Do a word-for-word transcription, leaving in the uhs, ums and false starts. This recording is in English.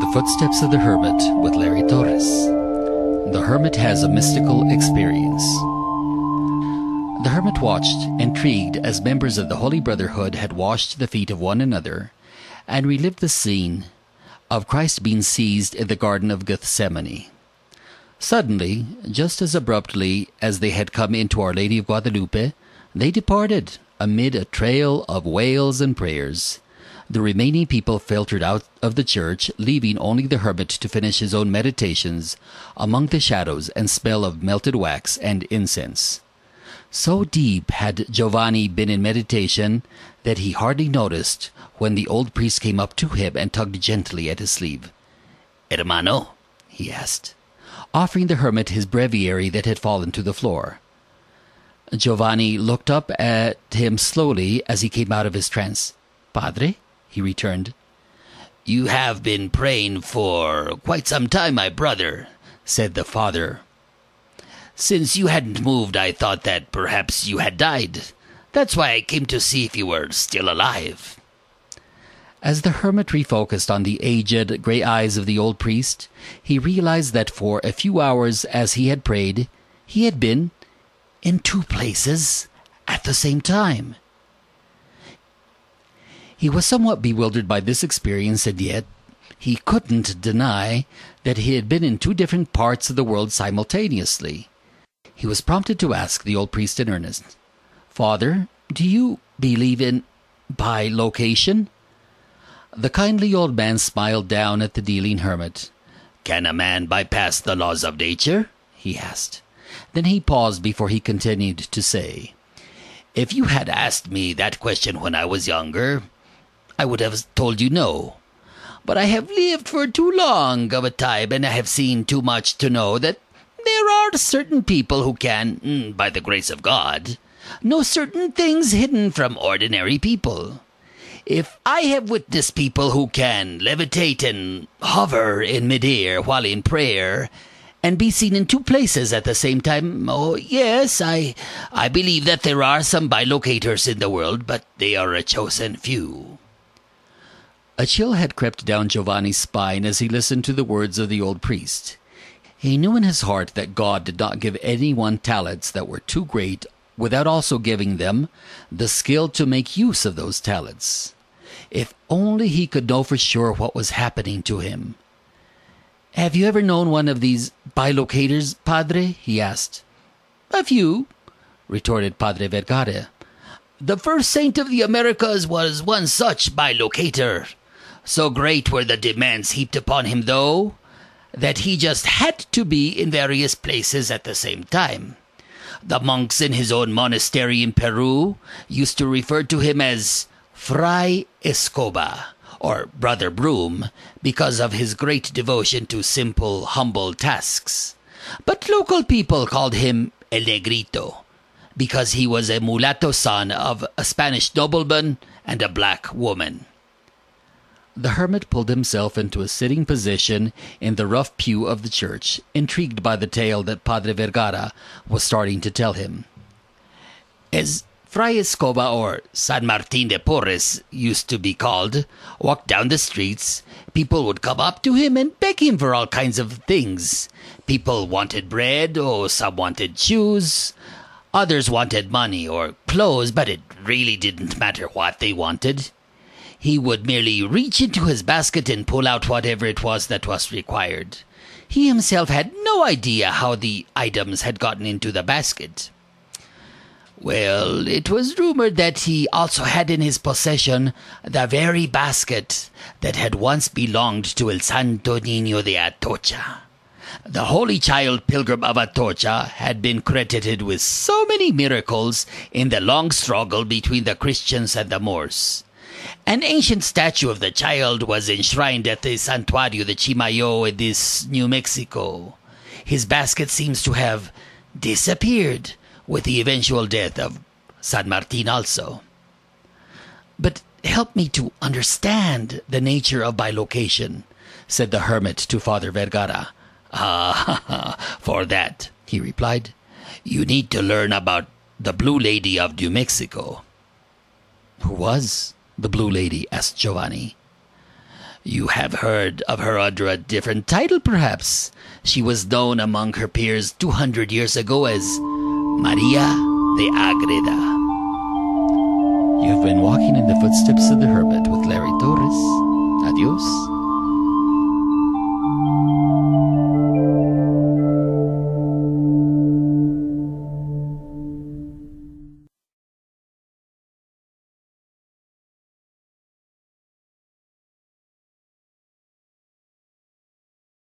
The Footsteps of the Hermit with Larry Torres. The hermit has a mystical experience. The hermit watched, intrigued, as members of the Holy Brotherhood had washed the feet of one another, and relived the scene of Christ being seized in the Garden of Gethsemane. Suddenly, just as abruptly as they had come into Our Lady of Guadalupe, they departed amid a trail of wails and prayers. The remaining people filtered out of the church, leaving only the hermit to finish his own meditations among the shadows and smell of melted wax and incense. So deep had Giovanni been in meditation that he hardly noticed when the old priest came up to him and tugged gently at his sleeve. "Hermano?" he asked, offering the hermit his breviary that had fallen to the floor. Giovanni looked up at him slowly as he came out of his trance. "Padre?" he returned. "You have been praying for quite some time, my brother," said the father. "Since you hadn't moved, I thought that perhaps you had died. That's why I came to see if you were still alive." As the hermit refocused on the aged gray eyes of the old priest, he realized that for a few hours as he had prayed, he had been in two places at the same time. He was somewhat bewildered by this experience, and yet he couldn't deny that he had been in two different parts of the world simultaneously. He was prompted to ask the old priest in earnest, "Father, do you believe in bilocation?" The kindly old man smiled down at the dealing hermit. "Can a man bypass the laws of nature?" he asked. Then he paused before he continued to say, "If you had asked me that question when I was younger, I would have told you no. But I have lived for too long of a time, and I have seen too much to know that there are certain people who can, by the grace of God, know certain things hidden from ordinary people. If I have witnessed people who can levitate and hover in midair while in prayer, and be seen in two places at the same time, oh yes, I, I believe that there are some bilocators in the world, but they are a chosen few." A chill had crept down Giovanni's spine as he listened to the words of the old priest. He knew in his heart that God did not give anyone talents that were too great without also giving them the skill to make use of those talents. If only he could know for sure what was happening to him. "Have you ever known one of these bilocators, Padre?" he asked. "A few," retorted Padre Vergara. "The first saint of the Americas was one such bilocator. So great were the demands heaped upon him, though, that he just had to be in various places at the same time. The monks in his own monastery in Peru used to refer to him as Fray Escoba, or Brother Broom, because of his great devotion to simple, humble tasks. But local people called him El Negrito, because he was a mulatto son of a Spanish nobleman and a black woman." The hermit pulled himself into a sitting position in the rough pew of the church, intrigued by the tale that Padre Vergara was starting to tell him. "As Fray Escoba, or San Martin de Porres used to be called, walked down the streets, people would come up to him and beg him for all kinds of things. People wanted bread, or some wanted shoes. Others wanted money or clothes, but it really didn't matter what they wanted. He would merely reach into his basket and pull out whatever it was that was required. He himself had no idea how the items had gotten into the basket. Well, it was rumored that he also had in his possession the very basket that had once belonged to El Santo Niño de Atocha. The Holy Child Pilgrim of Atocha had been credited with so many miracles in the long struggle between the Christians and the Moors. An ancient statue of the child was enshrined at the Santuario de Chimayo in this New Mexico. His basket seems to have disappeared with the eventual death of San Martin also. "But help me to understand the nature of bilocation," said the hermit to Father Vergara. "Ah, for that," he replied, "you need to learn about the Blue Lady of New Mexico." "Who was the Blue Lady?" asked Giovanni. You have heard of her under a different title, perhaps. She was known among her peers two hundred years ago as Maria de Agreda. You've been walking in the footsteps of the hermit with Larry Torres. Adios.